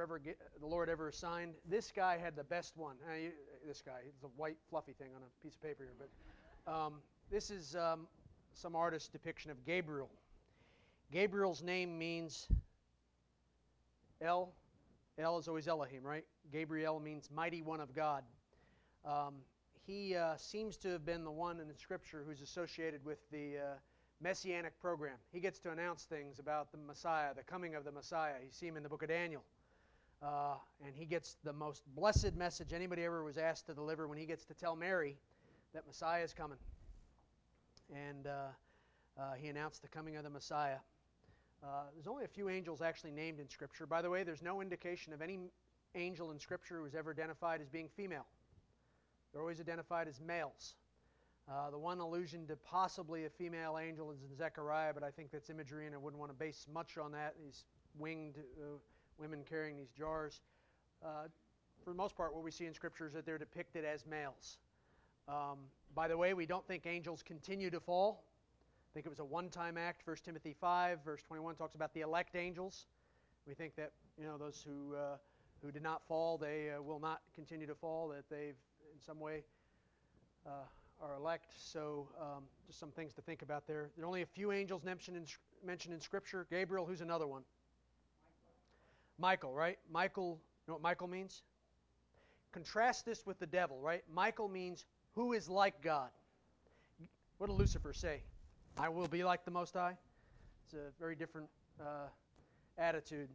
the Lord ever assigned. This guy had the best one. This guy, it's a white fluffy thing on a piece of paper here, but this is some artist's depiction of Gabriel. Gabriel's name means El. El is always Elohim, right? Gabriel means mighty one of God. He seems to have been the one in the Scripture who's associated with the Messianic program. He gets to announce things about the Messiah, the coming of the Messiah. You see him in the book of Daniel. And he gets the most blessed message anybody ever was asked to deliver when he gets to tell Mary that Messiah is coming. And he announced the coming of the Messiah. There's only a few angels actually named in Scripture. By the way, there's no indication of any angel in Scripture who was ever identified as being female. They're always identified as males. The one allusion to possibly a female angel is in Zechariah, but I think that's imagery and I wouldn't want to base much on that. These winged women carrying these jars. For the most part, what we see in Scripture is that they're depicted as males. By the way, we don't think angels continue to fall. I think it was a one-time act. 1 Timothy 5, verse 21 talks about the elect angels. We think that those who did not fall, they will not continue to fall, that they've in some way are elect. So just some things to think about there. There are only a few angels mentioned in Scripture. Gabriel, who's another one? Michael, right? Michael, you know what Michael means? Contrast this with the devil, right? Michael means who is like God. What did Lucifer say? I will be like the Most High. It's a very different attitude.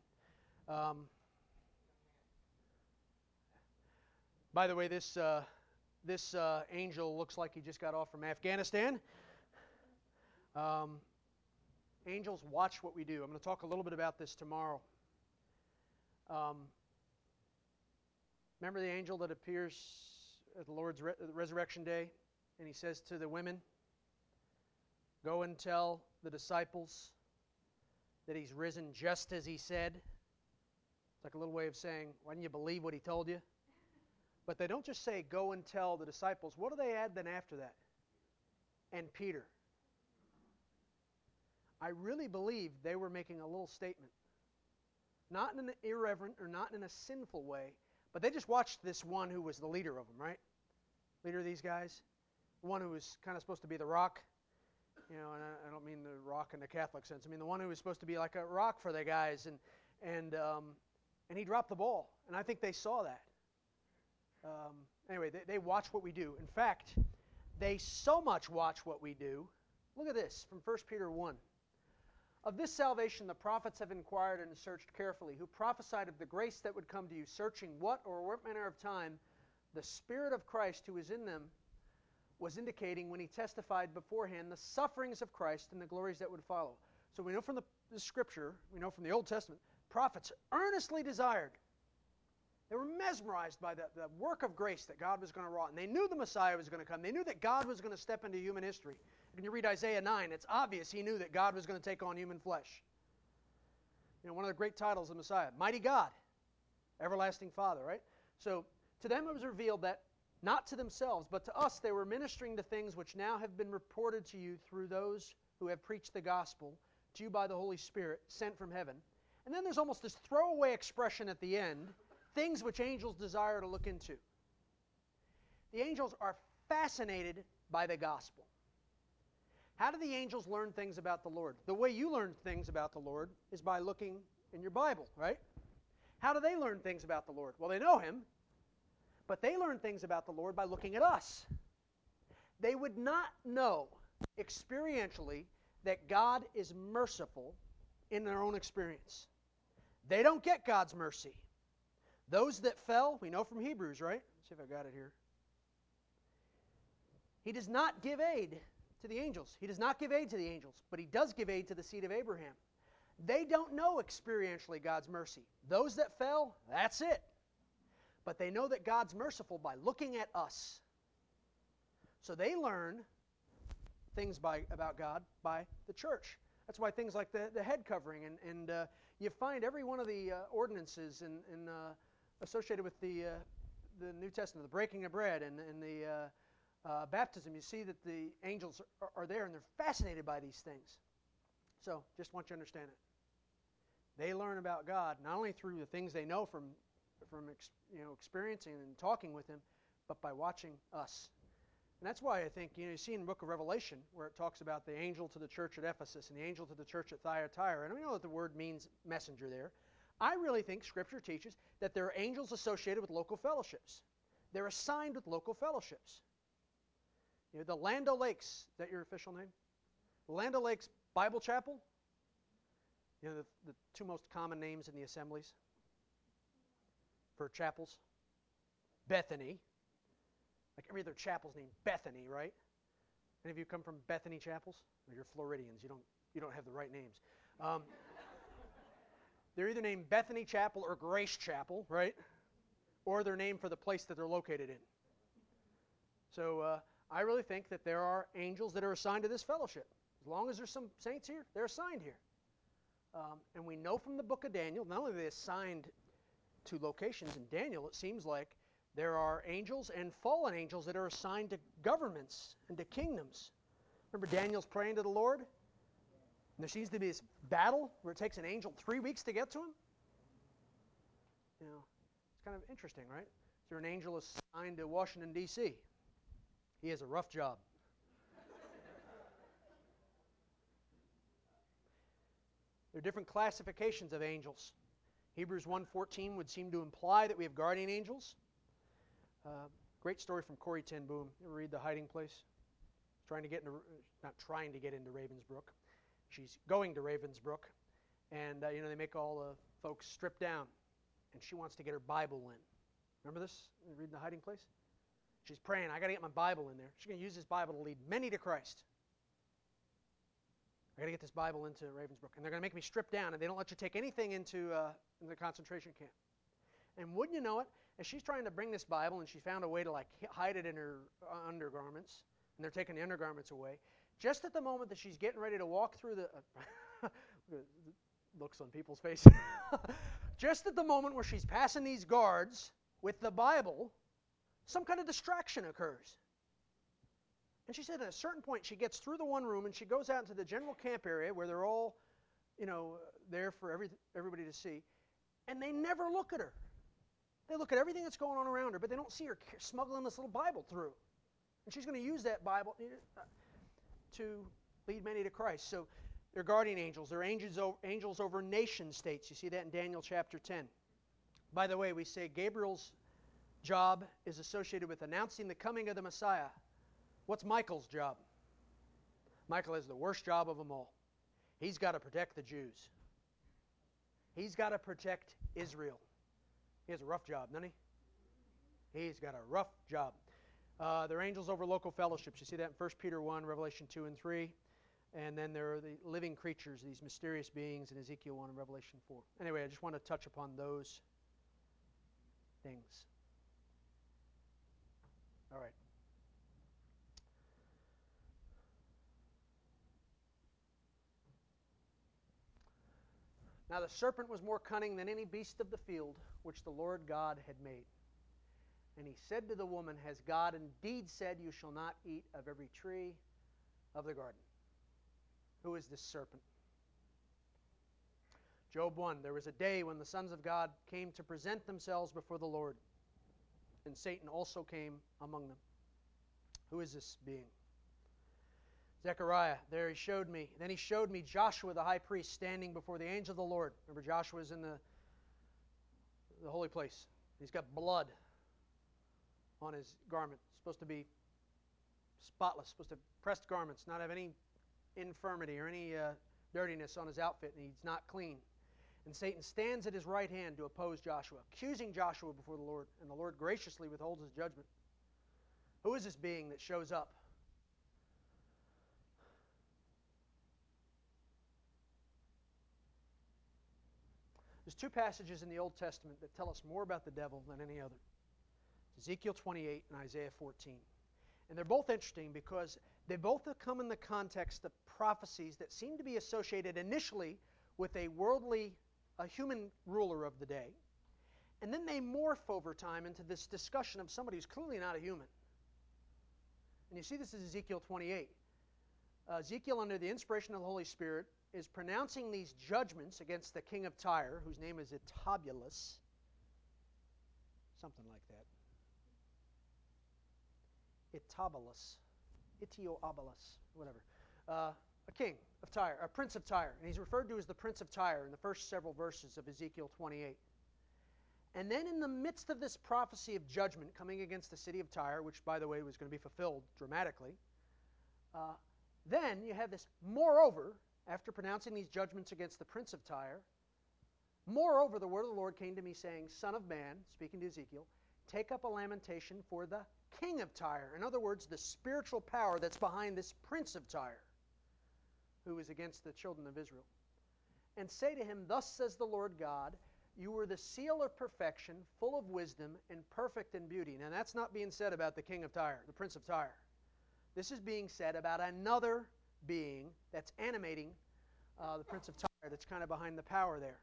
By the way, this angel looks like he just got off from Afghanistan. Angels watch what we do. I'm going to talk a little bit about this tomorrow. Remember the angel that appears at the Lord's resurrection day, and he says to the women, "Go and tell the disciples that he's risen just as he said." It's like a little way of saying, why didn't you believe what he told you? But they don't just say, "Go and tell the disciples." What do they add then after that? And Peter. I really believe they were making a little statement. Not in an irreverent or not in a sinful way, but they just watched this one who was the leader of them, right? Leader of these guys. The one who was kind of supposed to be the rock. And I don't mean the rock in the Catholic sense. I mean the one who was supposed to be like a rock for the guys, and he dropped the ball. And I think they saw that. Anyway, they watch what we do. In fact, they so much watch what we do. Look at this from 1 Peter 1. Of this salvation the prophets have inquired and searched carefully, who prophesied of the grace that would come to you, searching what manner of time the Spirit of Christ who is in them was indicating when he testified beforehand the sufferings of Christ and the glories that would follow. So we know from the Scripture, we know from the Old Testament, prophets earnestly desired. They were mesmerized by the work of grace that God was going to wrought. And they knew the Messiah was going to come. They knew that God was going to step into human history. When you read Isaiah 9, it's obvious he knew that God was going to take on human flesh. One of the great titles of the Messiah, Mighty God, Everlasting Father, right? So to them it was revealed that, not to themselves, but to us, they were ministering to things which now have been reported to you through those who have preached the gospel to you by the Holy Spirit, sent from heaven. And then there's almost this throwaway expression at the end, things which angels desire to look into. The angels are fascinated by the gospel. How do the angels learn things about the Lord? The way you learn things about the Lord is by looking in your Bible, right? How do they learn things about the Lord? Well, they know Him, but they learn things about the Lord by looking at us. They would not know experientially that God is merciful in their own experience. They don't get God's mercy. Those that fell, we know from Hebrews, right? Let's see if I got it here. He does not give aid to the angels. He does not give aid to the angels, but He does give aid to the seed of Abraham. They don't know experientially God's mercy. Those that fell, that's it. But they know that God's merciful by looking at us. So they learn things about God by the church. That's why things like the head covering, and you find every one of the ordinances associated with the New Testament, the breaking of bread and the baptism, you see that the angels are there and they're fascinated by these things. So just want you to understand it. They learn about God not only through the things they know from experiencing and talking with Him, but by watching us. And that's why I think you see in the book of Revelation where it talks about the angel to the church at Ephesus and the angel to the church at Thyatira. And we know that the word means messenger there. I really think Scripture teaches that there are angels associated with local fellowships. They're assigned with local fellowships. The Land O'Lakes, is that your official name? Land O'Lakes Bible Chapel. The two most common names in the assemblies for chapels. Bethany. Like every other chapel's named Bethany, right? Any of you come from Bethany chapels? Or you're Floridians. You don't have the right names. They're either named Bethany Chapel or Grace Chapel, right? Or they're named for the place that they're located in. So I really think that there are angels that are assigned to this fellowship. As long as there's some saints here, they're assigned here. And we know from the book of Daniel, not only are they assigned to locations in Daniel, it seems like there are angels and fallen angels that are assigned to governments and to kingdoms. Remember Daniel's praying to the Lord? And there seems to be this battle where it takes an angel 3 weeks to get to him. It's kind of interesting, right? Is there an angel assigned to Washington, D.C.? He has a rough job. There are different classifications of angels. Hebrews 1:14 would seem to imply that we have guardian angels. Great story from Corrie ten Boom. You ever read The Hiding Place? Not trying to get into Ravensbrück. She's going to Ravensbrück, and they make all the folks strip down, and she wants to get her Bible in. Remember this? You read The Hiding Place? She's praying, I got to get my Bible in there. She's going to use this Bible to lead many to Christ. I got to get this Bible into Ravensbrück, and they're going to make me strip down, and they don't let you take anything into the concentration camp. And wouldn't you know it, as she's trying to bring this Bible, and she found a way to hide it in her undergarments, and they're taking the undergarments away, just at the moment that she's getting ready to walk through the looks on people's faces, just at the moment where she's passing these guards with the Bible, some kind of distraction occurs. And she said at a certain point she gets through the one room and she goes out into the general camp area where they're all, there for everybody to see, and they never look at her. They look at everything that's going on around her, but they don't see her smuggling this little Bible through. And she's going to use that Bible to lead many to Christ. So they're guardian angels. They're angels over nation states. You see that in Daniel chapter 10. By the way, we say Gabriel's job is associated with announcing the coming of the Messiah. What's Michael's job? Michael has the worst job of them all. He's got to protect the Jews. He's got to protect Israel. He has a rough job, doesn't he? He's got a rough job. They're angels over local fellowships. You see that in 1 Peter 1, Revelation 2 and 3. And then there are the living creatures, these mysterious beings in Ezekiel 1 and Revelation 4. Anyway, I just want to touch upon those things. All right. Now the serpent was more cunning than any beast of the field which the Lord God had made. And he said to the woman, Has God indeed said, You shall not eat of every tree of the garden? Who is this serpent? Job 1, there was a day when the sons of God came to present themselves before the Lord, and Satan also came among them. Who is this being? Zechariah, there he showed me. Then he showed me Joshua the high priest standing before the angel of the Lord. Remember, Joshua's in the holy place. He's got blood on his garment. It's supposed to be spotless, supposed to have pressed garments, not have any infirmity or any dirtiness on his outfit, and he's not clean. And Satan stands at his right hand to oppose Joshua, accusing Joshua before the Lord, and the Lord graciously withholds his judgment. Who is this being that shows up? There's two passages in the Old Testament that tell us more about the devil than any other. Ezekiel 28 and Isaiah 14. And they're both interesting because they both come in the context of prophecies that seem to be associated initially with a human ruler of the day. And then they morph over time into this discussion of somebody who's clearly not a human. And you see this in Ezekiel 28. Ezekiel, under the inspiration of the Holy Spirit, is pronouncing these judgments against the king of Tyre, whose name is Etabulus, something like that. Etioabulus, whatever. A king of Tyre, a prince of Tyre. And he's referred to as the prince of Tyre in the first several verses of Ezekiel 28. And then in the midst of this prophecy of judgment coming against the city of Tyre, which, by the way, was going to be fulfilled dramatically, then you have this, moreover, after pronouncing these judgments against the prince of Tyre, moreover, the word of the Lord came to me saying, Son of man, speaking to Ezekiel, take up a lamentation for the king of Tyre. In other words, the spiritual power that's behind this prince of Tyre, who is against the children of Israel. And say to him, Thus says the Lord God, you were the seal of perfection, full of wisdom, and perfect in beauty. Now that's not being said about the king of Tyre, the prince of Tyre. This is being said about another being that's animating the prince of Tyre, that's kind of behind the power there.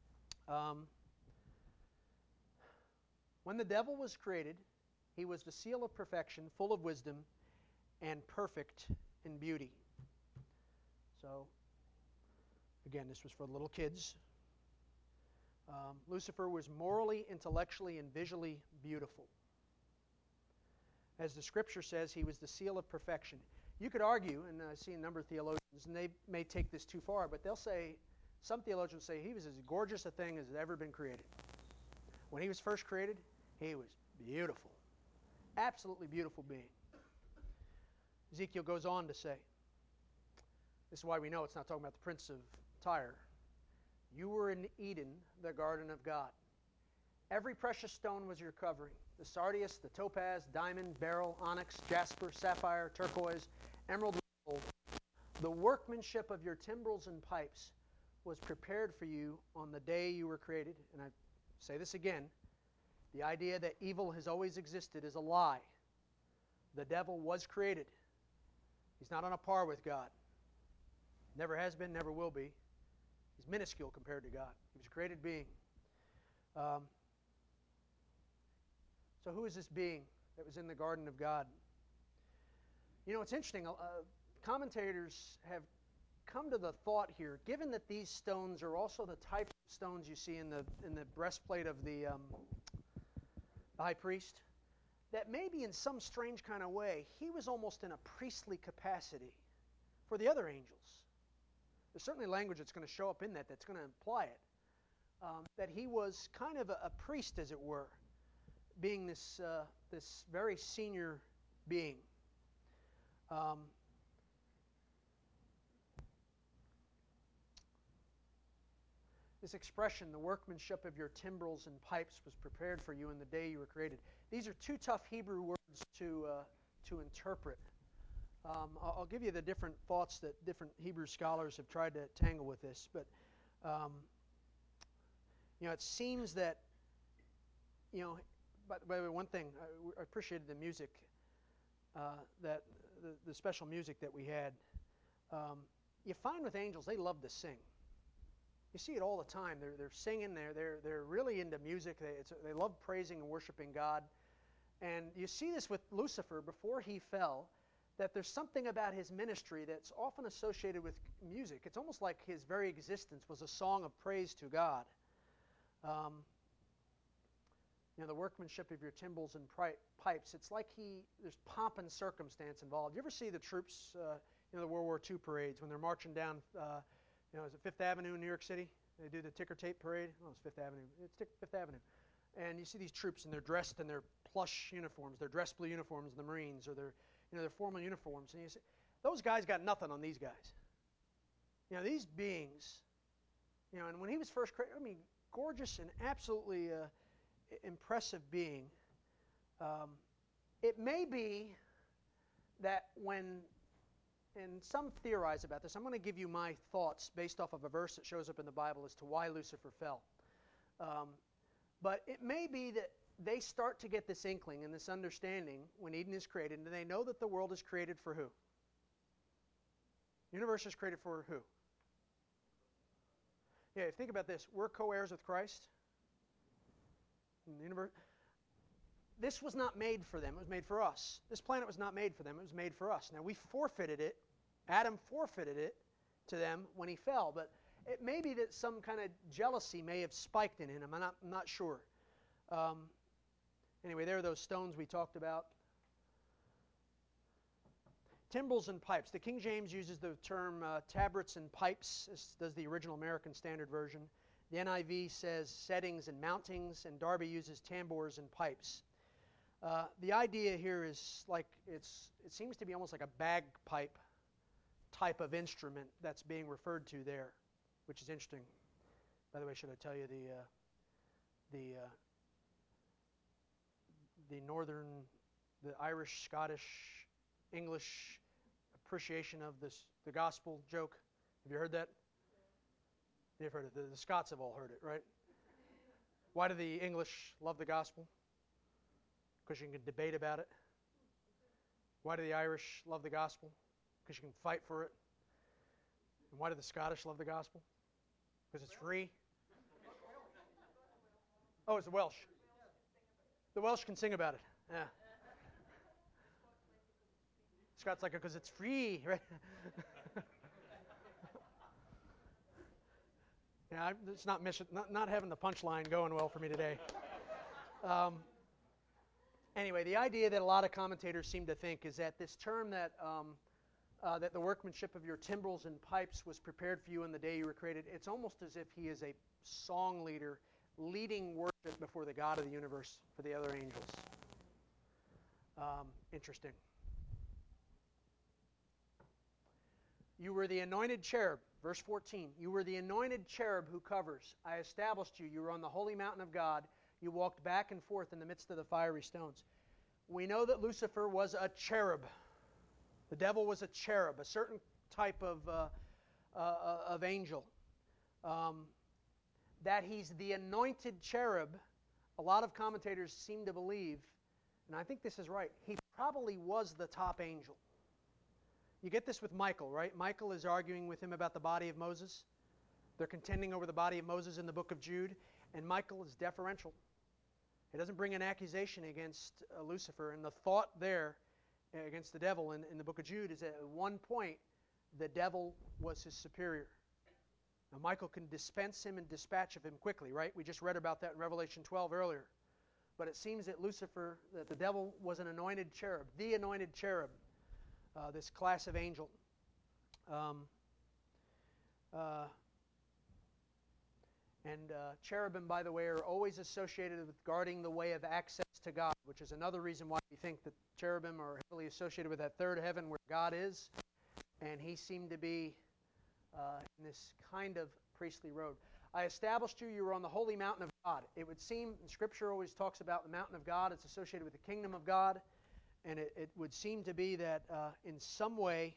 When the devil was created, he was the seal of perfection, full of wisdom, and perfect in beauty. So, again, this was for little kids. Lucifer was morally, intellectually, and visually beautiful. As the Scripture says, he was the seal of perfection. You could argue, and I see a number of theologians, and they may take this too far, but they'll say, some theologians say he was as gorgeous a thing as had ever been created. When he was first created, he was beautiful. Absolutely beautiful being. Ezekiel goes on to say, this is why we know it's not talking about the prince of Tyre. You were in Eden, the garden of God. Every precious stone was your covering. The sardius, the topaz, diamond, beryl, onyx, jasper, sapphire, turquoise, emerald, and gold. The workmanship of your timbrels and pipes was prepared for you on the day you were created. And I say this again, the idea that evil has always existed is a lie. The devil was created. He's not on a par with God. Never has been, never will be. He's minuscule compared to God. He was a created being. So who is this being that was in the garden of God? You know, it's interesting. Commentators have come to the thought here, given that these stones are also the type of stones you see in the breastplate of the high priest, that maybe in some strange kind of way, he was almost in a priestly capacity for the other angels. There's certainly language that's going to show up in that that's going to imply it. That he was kind of a priest, as it were, being this very senior being. This expression, the workmanship of your timbrels and pipes was prepared for you in the day you were created. These are two tough Hebrew words to interpret. I'll give you the different thoughts that different Hebrew scholars have tried to tangle with this. But, it seems that, by the way, one thing, I appreciated the music, that the special music that we had. You find with angels, they love to sing. You see it all the time. They're singing. They're really into music. They love praising and worshiping God. And you see this with Lucifer before he fell, that there's something about his ministry that's often associated with music. It's almost like his very existence was a song of praise to God. The workmanship of your timbrels and pipes. It's like there's pomp and circumstance involved. You ever see the troops, the World War II parades when they're marching down, is it Fifth Avenue in New York City? They do the ticker tape parade. Oh, it's Fifth Avenue. It's Fifth Avenue. And you see these troops, and they're dressed in their plush uniforms, their dress blue uniforms, the Marines, or their formal uniforms. And you see, those guys got nothing on these guys. These beings, and when he was first created, gorgeous and absolutely impressive being. It may be that and some theorize about this. I'm going to give you my thoughts based off of a verse that shows up in the Bible as to why Lucifer fell. But it may be that they start to get this inkling and this understanding when Eden is created, and they know that the world is created for who? The universe is created for who? Yeah, think about this. We're co-heirs with Christ. The universe. This was not made for them. It was made for us. This planet was not made for them. It was made for us. Now, we forfeited it. Adam forfeited it to them when he fell. But it may be that some kind of jealousy may have spiked in him. I'm not sure. Anyway, there are those stones we talked about. Timbrels and pipes. The King James uses the term tabrets and pipes, as does the original American Standard Version. The NIV says settings and mountings, and Darby uses tambours and pipes. The idea here is like it seems to be almost like a bagpipe type of instrument that's being referred to there, which is interesting. By the way, should I tell you the northern, the Irish, Scottish, English appreciation of the gospel joke? Have you heard that? You've heard it. The Scots have all heard it, right? Why do the English love the gospel? Because you can debate about it. Why do the Irish love the gospel? Because you can fight for it. And why do the Scottish love the gospel? Because it's free. Oh, it's the Welsh. The Welsh can sing about it. Yeah. Scots like it because it's free, right? Yeah, it's not having the punchline going well for me today. Anyway, the idea that a lot of commentators seem to think is that this term that the workmanship of your timbrels and pipes was prepared for you in the day you were created, it's almost as if he is a song leader leading worship before the God of the universe for the other angels. Interesting. You were the anointed cherub, verse 14. You were the anointed cherub who covers. I established you. You were on the holy mountain of God. You walked back and forth in the midst of the fiery stones. We know that Lucifer was a cherub. The devil was a cherub, a certain type of angel. That he's the anointed cherub, a lot of commentators seem to believe, and I think this is right, he probably was the top angel. You get this with Michael, right? Michael is arguing with him about the body of Moses. They're contending over the body of Moses in the book of Jude, and Michael is deferential. He doesn't bring an accusation against Lucifer, and the thought there against the devil in the book of Jude is that at one point the devil was his superior. Now Michael can dispense him and dispatch of him quickly, right? We just read about that in Revelation 12 earlier. But it seems that Lucifer, that the devil was an anointed cherub, the anointed cherub, this class of angel. Cherubim, by the way, are always associated with guarding the way of access to God, which is another reason why we think that cherubim are heavily associated with that third heaven where God is. And he seemed to be in this kind of priestly robe. I established you. You were on the holy mountain of God. It would seem, and Scripture always talks about the mountain of God. It's associated with the kingdom of God. And it would seem to be that in some way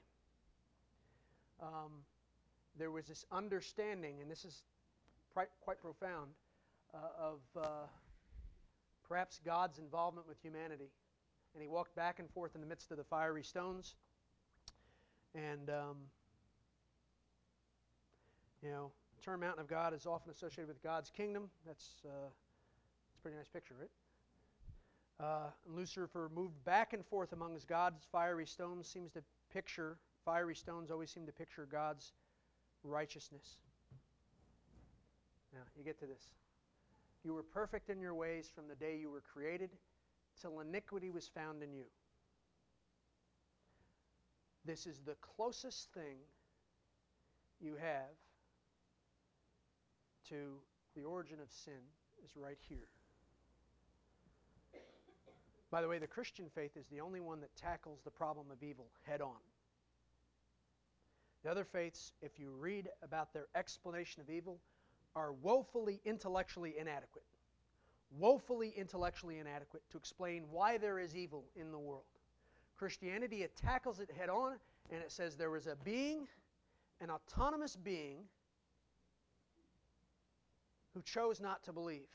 there was this understanding, and this is quite profound, of perhaps God's involvement with humanity. And he walked back and forth in the midst of the fiery stones. And, the term mountain of God is often associated with God's kingdom. That's a pretty nice picture, right? Lucifer moved back and forth among God's fiery stones. Fiery stones always seem to picture God's righteousness. Now, you get to this. You were perfect in your ways from the day you were created till iniquity was found in you. This is the closest thing you have to the origin of sin, is right here. By the way, the Christian faith is the only one that tackles the problem of evil head on. The other faiths, if you read about their explanation of evil, are woefully intellectually inadequate. Woefully intellectually inadequate to explain why there is evil in the world. Christianity, it tackles it head on, and it says there was a being, an autonomous being, who chose not to believe.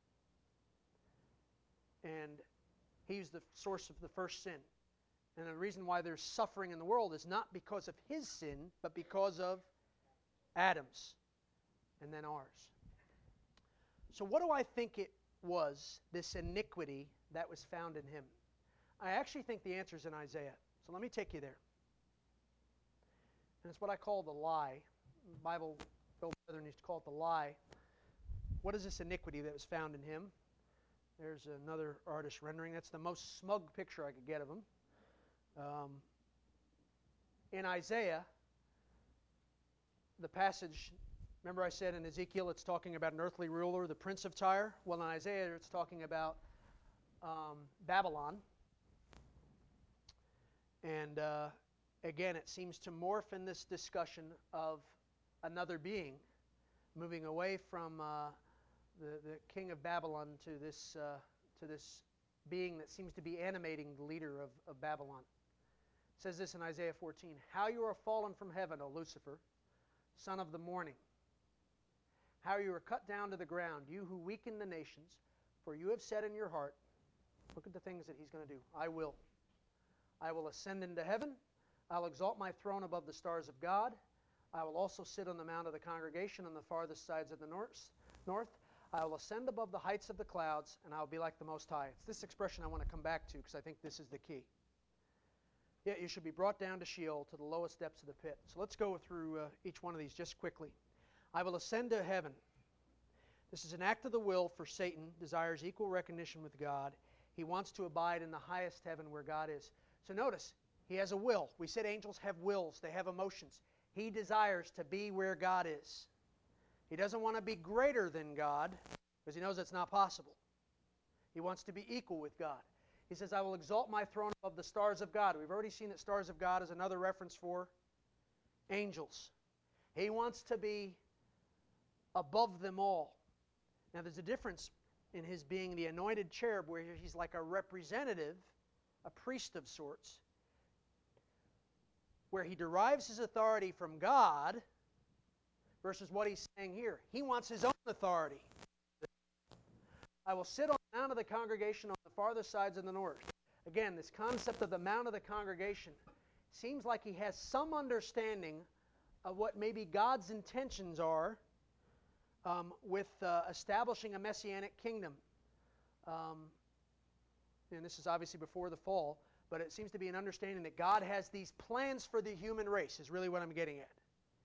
And he's the source of the first sin. And the reason why there's suffering in the world is not because of his sin, but because of Adam's, and then ours. So what do I think it was, this iniquity that was found in him? I actually think the answer is in Isaiah. So let me take you there. And it's what I call the lie. The Bible, Bill Brethren used to call it the lie. What is this iniquity that was found in him? There's another artist rendering. That's the most smug picture I could get of him. In Isaiah, the passage, remember I said in Ezekiel it's talking about an earthly ruler, the prince of Tyre? Well, in Isaiah it's talking about Babylon. And again, it seems to morph in this discussion of another being, moving away from the king of Babylon to this being that seems to be animating the leader of Babylon. It says this in Isaiah 14, "How you are fallen from heaven, O Lucifer, son of the morning. How you are cut down to the ground, you who weaken the nations, for you have said in your heart," look at the things that he's going to do, I will ascend into heaven. I'll exalt my throne above the stars of God. I will also sit on the mount of the congregation on the farthest sides of the north. I will ascend above the heights of the clouds, and I will be like the Most High. It's this expression I want to come back to because I think this is the key. Yet you should be brought down to Sheol, to the lowest depths of the pit. So let's go through each one of these just quickly. I will ascend to heaven. This is an act of the will for Satan, desires equal recognition with God. He wants to abide in the highest heaven where God is. So notice, he has a will. We said angels have wills. They have emotions. He desires to be where God is. He doesn't want to be greater than God because he knows that's not possible. He wants to be equal with God. He says, I will exalt my throne above the stars of God. We've already seen that stars of God is another reference for angels. He wants to be above them all. Now there's a difference in his being the anointed cherub where he's like a representative, a priest of sorts, where he derives his authority from God versus what he's saying here. He wants his own authority. I will sit on the mount of the congregation on the farthest sides of the north. Again, this concept of the mount of the congregation seems like he has some understanding of what maybe God's intentions are with establishing a messianic kingdom. And this is obviously before the fall, but it seems to be an understanding that God has these plans for the human race, is really what I'm getting at.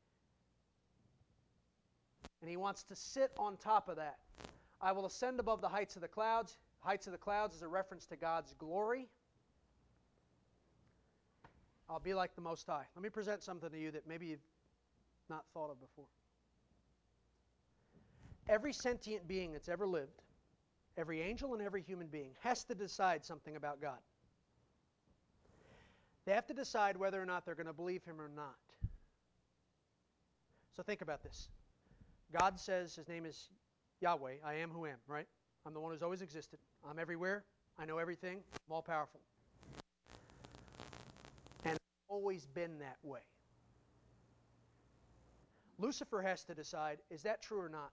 And he wants to sit on top of that. I will ascend above the heights of the clouds. Heights of the clouds is a reference to God's glory. I'll be like the Most High. Let me present something to you that maybe you've not thought of before. Every sentient being that's ever lived, every angel and every human being, has to decide something about God. They have to decide whether or not they're going to believe Him or not. So think about this. God says His name is Yahweh, I am who am, right? I'm the one who's always existed. I'm everywhere. I know everything. I'm all powerful. And I've always been that way. Lucifer has to decide, is that true or not?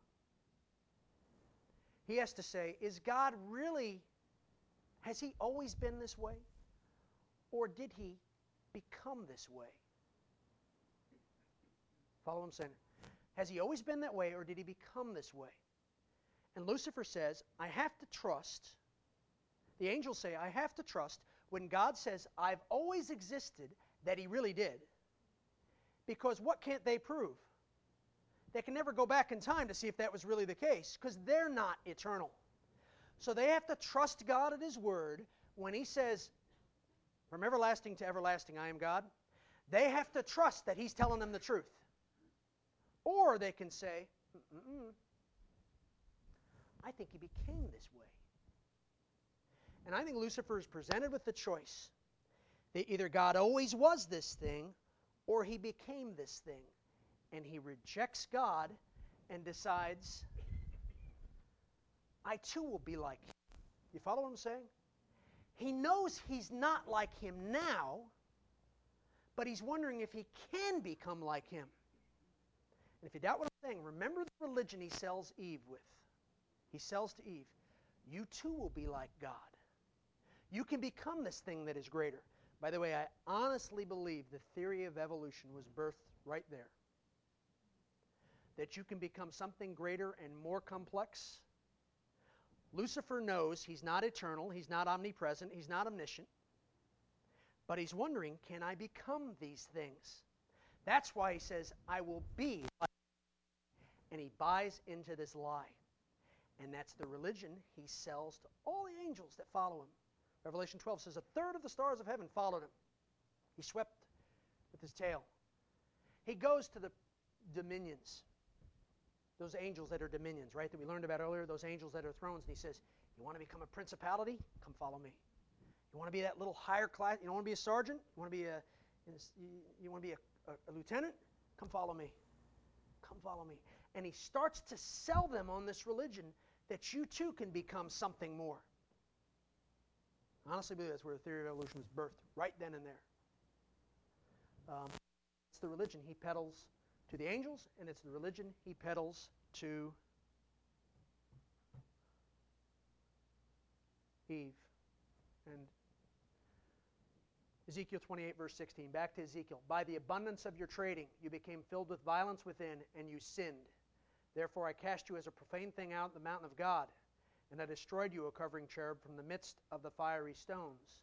He has to say, is God really, has He always been this way? Or did He become this way? Follow what I'm saying? Has He always been that way, or did He become this way? And Lucifer says, I have to trust. The angels say, I have to trust when God says, I've always existed, that He really did. Because what can't they prove? They can never go back in time to see if that was really the case, because they're not eternal. So they have to trust God at His word when He says, from everlasting to everlasting, I am God. They have to trust that He's telling them the truth. Or they can say, I think He became this way. And I think Lucifer is presented with the choice that either God always was this thing, or He became this thing. And he rejects God and decides, I too will be like Him. You follow what I'm saying? He knows he's not like Him now, but he's wondering if he can become like Him. And if you doubt what I'm saying, remember the religion he sells Eve with. He sells to Eve, you too will be like God. You can become this thing that is greater. By the way, I honestly believe the theory of evolution was birthed right there. That you can become something greater and more complex. Lucifer knows he's not eternal, he's not omnipresent, he's not omniscient. But he's wondering, can I become these things? That's why he says, I will be like. And he buys into this lie. And that's the religion he sells to all the angels that follow him. Revelation 12 says, a third of the stars of heaven followed him. He swept with his tail. He goes to the dominions. Those angels that are dominions, right, that we learned about earlier, those angels that are thrones. And he says, you want to become a principality? Come follow me. You want to be that little higher class? You don't want to be a sergeant? You want to be a lieutenant? Come follow me. Come follow me. And he starts to sell them on this religion that you too can become something more. I honestly believe that's where the theory of evolution was birthed, right then and there. It's the religion he peddles to the angels, and it's the religion he peddles to Eve. And Ezekiel 28, verse 16. Back to Ezekiel. By the abundance of your trading, you became filled with violence within, and you sinned. Therefore I cast you as a profane thing out in the mountain of God, and I destroyed you, O covering cherub, from the midst of the fiery stones.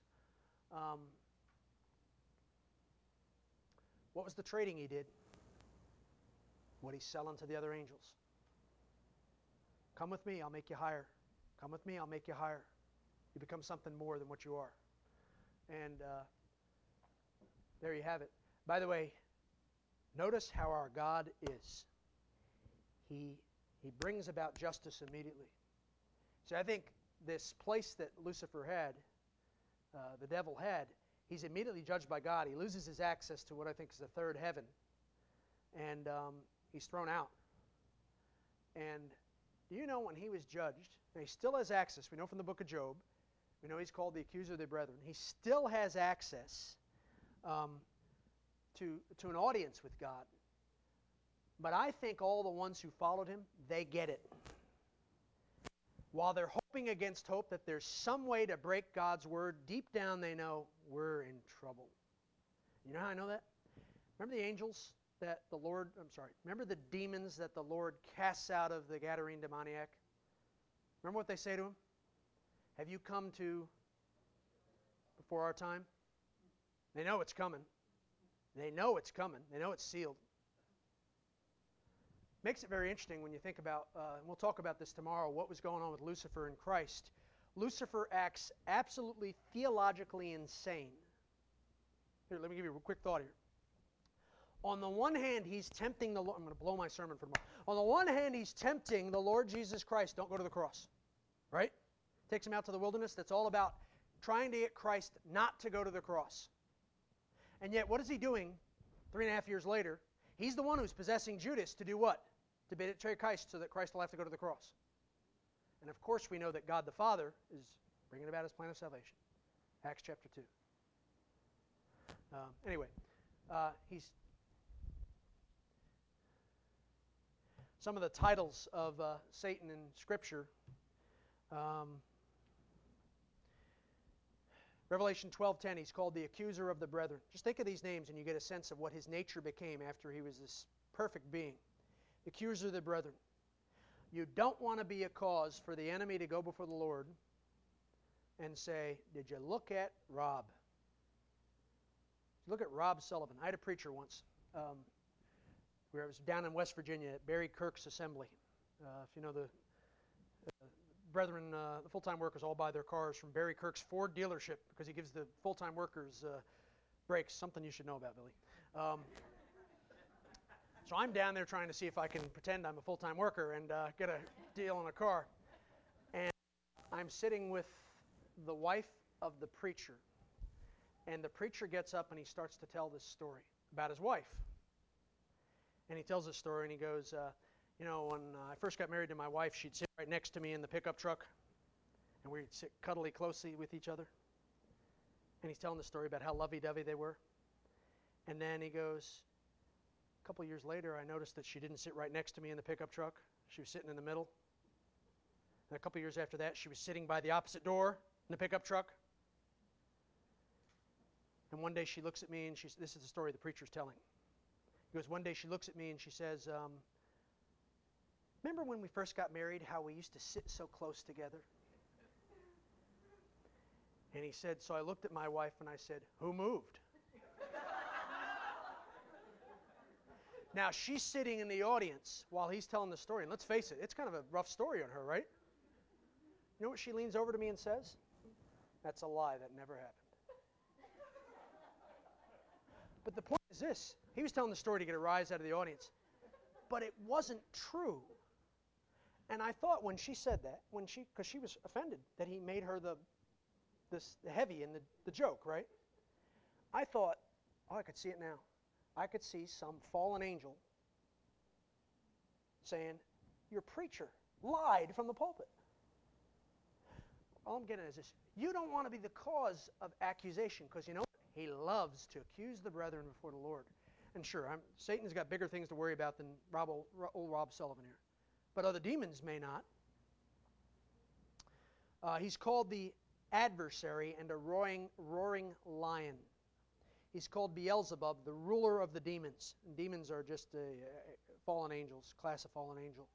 What was the trading he did? What he's selling to the other angels. Come with me, I'll make you higher. Come with me, I'll make you higher. You become something more than what you are. And there you have it. By the way, notice how our God is. He brings about justice immediately. So I think this place that Lucifer had, the devil had, he's immediately judged by God. He loses his access to what I think is the third heaven. And he's thrown out. And do you know when he was judged, and he still has access, we know from the book of Job, we know he's called the accuser of the brethren. He still has access to an audience with God. But I think all the ones who followed him, they get it. While they're hoping against hope that there's some way to break God's word, deep down they know we're in trouble. You know how I know that? Remember the angels that the Lord, remember the demons that the Lord casts out of the Gadarene demoniac? Remember what they say to him? Have you come to before our time? They know it's coming. They know it's coming. They know it's sealed. Makes it very interesting when you think about, and we'll talk about this tomorrow, what was going on with Lucifer and Christ. Lucifer acts absolutely theologically insane. Here, let me give you a quick thought here. On the one hand, he's tempting the Lord. I'm going to blow my sermon for tomorrow. On the one hand, he's tempting the Lord Jesus Christ. Don't go to the cross. Right? Takes him out to the wilderness. That's all about trying to get Christ not to go to the cross. And yet, what is he doing 3.5 years later? He's the one who's possessing Judas to do what? To betray Christ so that Christ will have to go to the cross. And of course we know that God the Father is bringing about his plan of salvation. Acts chapter 2. Anyway, he's some of the titles of Satan in Scripture. Revelation 12:10, he's called the accuser of the brethren. Just think of these names and you get a sense of what his nature became after he was this perfect being. Accuser of the brethren. You don't want to be a cause for the enemy to go before the Lord and say, did you look at Rob? Look at Rob Sullivan. I had a preacher once where I was down in West Virginia at Barry Kirk's Assembly. If you know the brethren, the full-time workers all buy their cars from Barry Kirk's Ford dealership because he gives the full-time workers breaks. Something you should know about, Billy. So I'm down there trying to see if I can pretend I'm a full-time worker and get a deal on a car. And I'm sitting with the wife of the preacher. And the preacher gets up and he starts to tell this story about his wife. And he tells this story and he goes, when I first got married to my wife, she'd sit right next to me in the pickup truck. And we'd sit cuddly closely with each other. And he's telling the story about how lovey-dovey they were. And then he goes, a couple years later, I noticed that she didn't sit right next to me in the pickup truck. She was sitting in the middle. And a couple years after that, she was sitting by the opposite door in the pickup truck. And one day she looks at me and this is the story the preacher's telling. He goes, one day she looks at me and she says, remember when we first got married, how we used to sit so close together? And he said, so I looked at my wife and I said, who moved? Now, she's sitting in the audience while he's telling the story. And let's face it, it's kind of a rough story on her, right? You know what she leans over to me and says? That's a lie. That never happened. But the point is this. He was telling the story to get a rise out of the audience. But it wasn't true. And I thought when she said that, because she was offended that he made her the heavy in the joke, right? I thought, oh, I could see it now. I could see some fallen angel saying, your preacher lied from the pulpit. All I'm getting at is this. You don't want to be the cause of accusation, because you know what? He loves to accuse the brethren before the Lord. And sure, Satan's got bigger things to worry about than old Rob Sullivan here. But other demons may not. He's called the adversary and a roaring lion. He's called Beelzebub, the ruler of the demons. And demons are just fallen angels, class of fallen angel.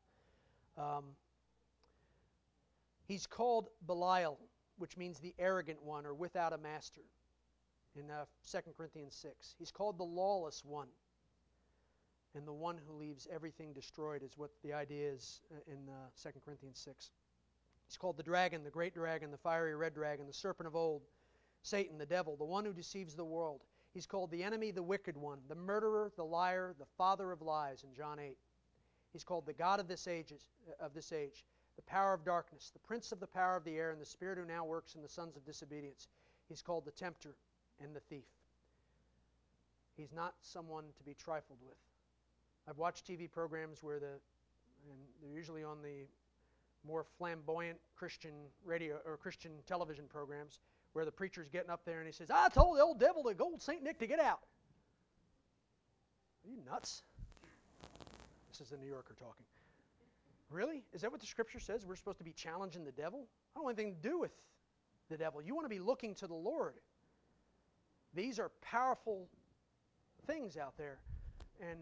He's called Belial, which means the arrogant one or without a master in 2 Corinthians 6. He's called the lawless one, and the one who leaves everything destroyed is what the idea is in 2 Corinthians 6. He's called the dragon, the great dragon, the fiery red dragon, the serpent of old, Satan, the devil, the one who deceives the world. He's called the enemy, the wicked one, the murderer, the liar, the father of lies in John 8. He's called the God of this age, the power of darkness, the prince of the power of the air, and the spirit who now works in the sons of disobedience. He's called the tempter and the thief. He's not someone to be trifled with. I've watched TV programs and they're usually on the more flamboyant Christian radio or Christian television programs, where the preacher's getting up there and he says, I told the old devil, the old St. Nick, to get out. Are you nuts? This is the New Yorker talking. Really? Is that what the Scripture says? We're supposed to be challenging the devil? I don't want anything to do with the devil. You want to be looking to the Lord. These are powerful things out there. And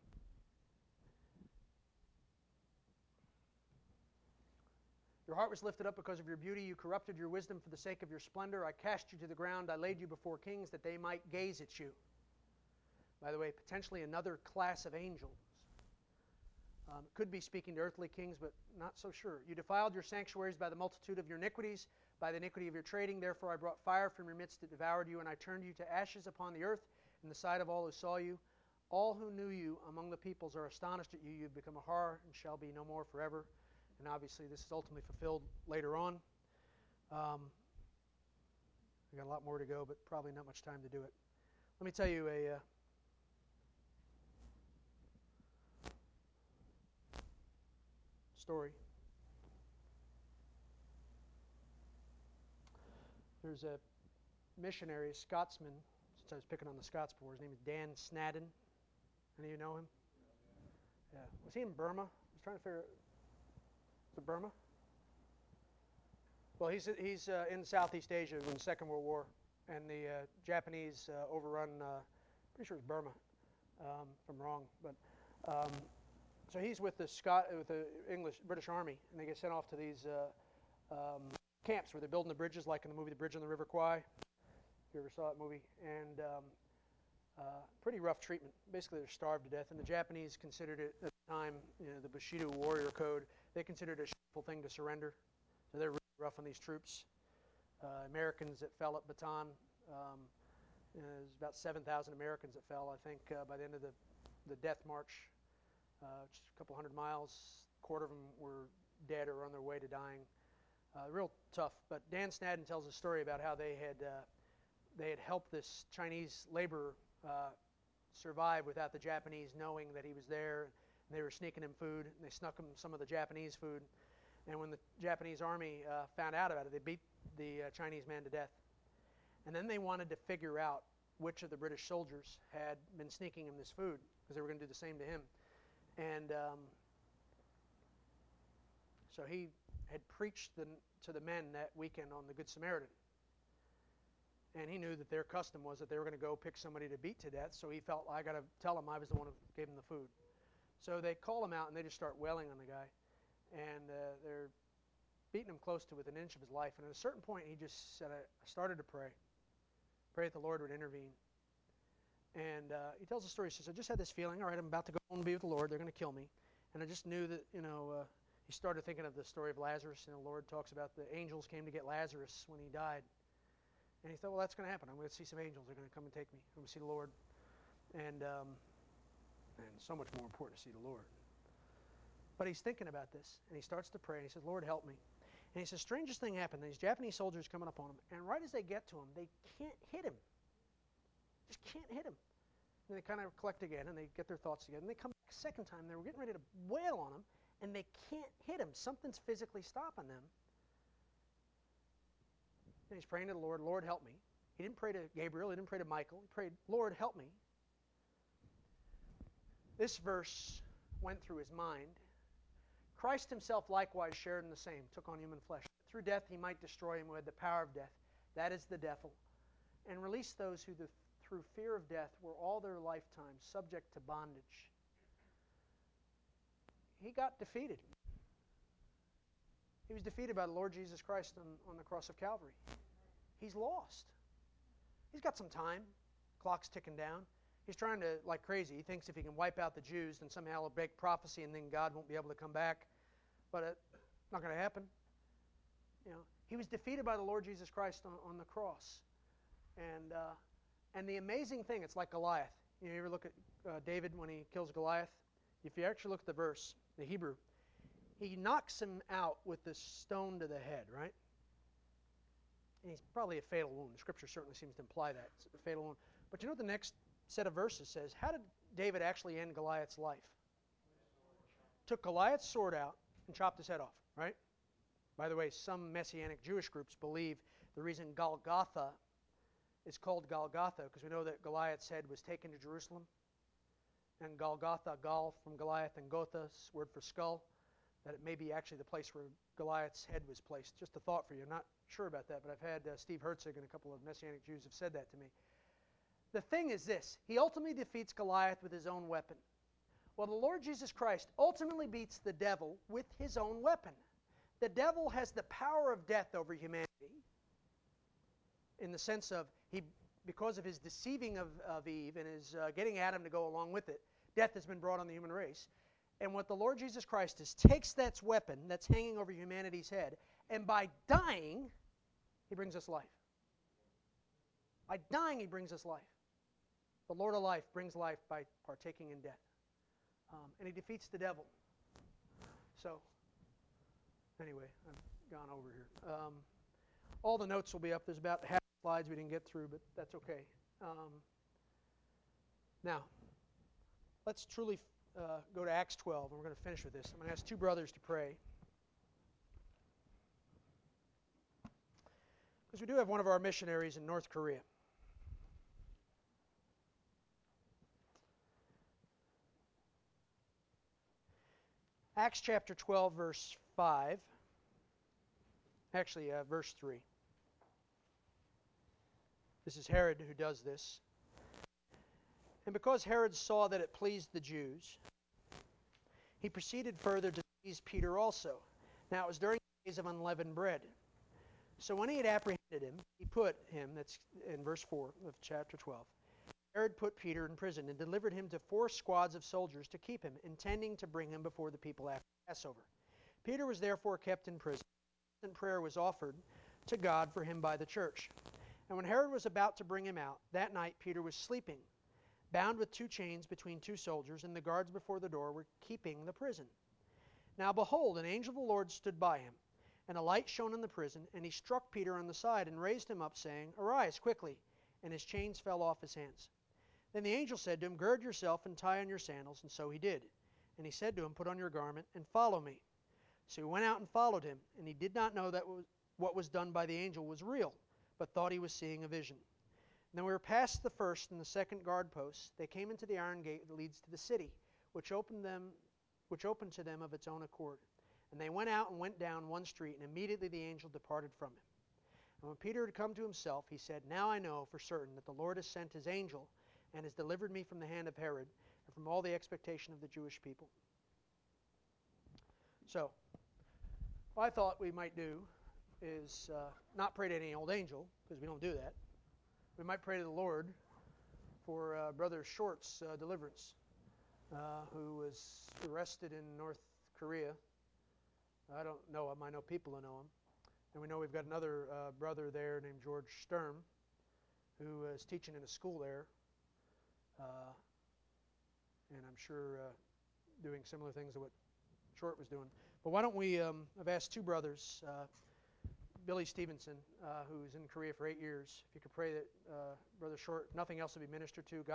your heart was lifted up because of your beauty. You corrupted your wisdom for the sake of your splendor. I cast you to the ground. I laid you before kings that they might gaze at you. By the way, potentially another class of angels. Could be speaking to earthly kings, but not so sure. You defiled your sanctuaries by the multitude of your iniquities, by the iniquity of your trading. Therefore I brought fire from your midst that devoured you, and I turned you to ashes upon the earth in the sight of all who saw you. All who knew you among the peoples are astonished at you. You've become a horror and shall be no more forever. And obviously this is ultimately fulfilled later on. We've got a lot more to go, but probably not much time to do it. Let me tell you a story. There's a missionary, a Scotsman, since I was picking on the Scots before. His name is Dan Snadden. Any of you know him? Yeah. Was he in Burma? I was trying to figure out. Was it Burma? Well, he's in Southeast Asia in the Second World War, and the Japanese overrun, pretty sure it's Burma, if I'm wrong. But so he's with the British Army, and they get sent off to these camps where they're building the bridges, like in the movie The Bridge on the River Kwai. If you ever saw that movie, and pretty rough treatment. Basically, they're starved to death, and the Japanese considered it at the time, the Bushido warrior code. They considered it a shameful thing to surrender, so they're really rough on these troops. Americans that fell at Bataan, there's about 7,000 Americans that fell. I think by the end of the death march, just a couple hundred miles, a quarter of them were dead or on their way to dying. Real tough. But Dan Snadden tells a story about how they had helped this Chinese laborer survive without the Japanese knowing that he was there. And they were sneaking him food, and they snuck him some of the Japanese food. And when the Japanese army found out about it, they beat the Chinese man to death. And then they wanted to figure out which of the British soldiers had been sneaking him this food, because they were going to do the same to him. And so he had preached to the men that weekend on the Good Samaritan. And he knew that their custom was that they were going to go pick somebody to beat to death, so he felt, I got to tell them I was the one who gave them the food. So they call him out, and they just start wailing on the guy. And they're beating him close to within an inch of his life. And at a certain point, he just said, I started to pray that the Lord would intervene. And he tells the story. He says, I just had this feeling, all right, I'm about to go home and be with the Lord. They're going to kill me. And I just knew that, he started thinking of the story of Lazarus. And the Lord talks about the angels came to get Lazarus when he died. And he thought, well, that's going to happen. I'm going to see some angels. They're going to come and take me. I'm going to see the Lord. And so much more important to see the Lord. But he's thinking about this. And he starts to pray. And he says, Lord, help me. And he says, strangest thing happened. These Japanese soldiers coming up on him. And right as they get to him, they can't hit him. Just can't hit him. And they kind of collect again, and they get their thoughts together. And they come back a second time. They were getting ready to wail on him, and they can't hit him. Something's physically stopping them. And he's praying to the Lord, Lord, help me. He didn't pray to Gabriel. He didn't pray to Michael. He prayed, Lord, help me. This verse went through his mind. Christ himself likewise shared in the same, took on human flesh. Through death he might destroy him who had the power of death. That is the devil. And release those who through fear of death were all their lifetime subject to bondage. He got defeated. He was defeated by the Lord Jesus Christ on the cross of Calvary. He's lost. He's got some time. Clock's ticking down. He's trying to, like crazy, he thinks if he can wipe out the Jews, then somehow he'll break prophecy and then God won't be able to come back. But it's not going to happen. He was defeated by the Lord Jesus Christ on the cross. And the amazing thing, it's like Goliath. You ever look at David when he kills Goliath? If you actually look at the verse, the Hebrew, he knocks him out with the stone to the head, right? And he's probably a fatal wound. The Scripture certainly seems to imply that. It's a fatal wound. But you know what the next set of verses says? How did David actually end Goliath's life? Took Goliath's sword out and chopped his head off, right? By the way, some Messianic Jewish groups believe the reason Golgotha is called Golgotha, because we know that Goliath's head was taken to Jerusalem. And Golgotha, Gol from Goliath, and Gotha, word for skull, that it may be actually the place where Goliath's head was placed. Just a thought for you. I'm not sure about that, but I've had Steve Herzig and a couple of Messianic Jews have said that to me. The thing is this. He ultimately defeats Goliath with his own weapon. Well, the Lord Jesus Christ ultimately beats the devil with his own weapon. The devil has the power of death over humanity, in the sense of because of his deceiving of Eve and his getting Adam to go along with it, death has been brought on the human race. And what the Lord Jesus Christ is, takes that weapon that's hanging over humanity's head, and by dying, he brings us life. By dying, he brings us life. The Lord of life brings life by partaking in death. And he defeats the devil. So, anyway, I've gone over here. All the notes will be up. There's about half the slides we didn't get through, but that's okay. Now, let's truly go to Acts 12, and we're going to finish with this. I'm going to ask two brothers to pray. Because we do have one of our missionaries in North Korea. Acts chapter 12, verse 5. Actually, verse 3. This is Herod who does this. And because Herod saw that it pleased the Jews, he proceeded further to seize Peter also. Now it was during the days of unleavened bread. So when he had apprehended him, he put him, that's in verse 4 of chapter 12, Herod put Peter in prison and delivered him to 4 squads of soldiers to keep him, intending to bring him before the people after Passover. Peter was therefore kept in prison, and prayer was offered to God for him by the church. And when Herod was about to bring him out, that night Peter was sleeping, bound with 2 chains between 2 soldiers, and the guards before the door were keeping the prison. Now behold, an angel of the Lord stood by him, and a light shone in the prison, and he struck Peter on the side and raised him up, saying, Arise quickly, and his chains fell off his hands. Then the angel said to him, Gird yourself and tie on your sandals, and so he did. And he said to him, Put on your garment and follow me. So he went out and followed him, and he did not know that what was done by the angel was real, but thought he was seeing a vision. And then we were past the first and the second guard posts. They came into the iron gate that leads to the city, which opened to them of its own accord. And they went out and went down one street, and immediately the angel departed from him. And when Peter had come to himself, he said, Now I know for certain that the Lord has sent his angel and has delivered me from the hand of Herod and from all the expectation of the Jewish people. So, what I thought we might do is not pray to any old angel, because we don't do that. We might pray to the Lord for Brother Short's deliverance, who was arrested in North Korea. I don't know him. I know people who know him. And we know we've got another brother there named George Sturm, who is teaching in a school there. And I'm sure doing similar things to what Short was doing. But why don't we, I've asked two brothers, Billy Stevenson, who's in Korea for 8 years, if you could pray that Brother Short, nothing else will be ministered to. God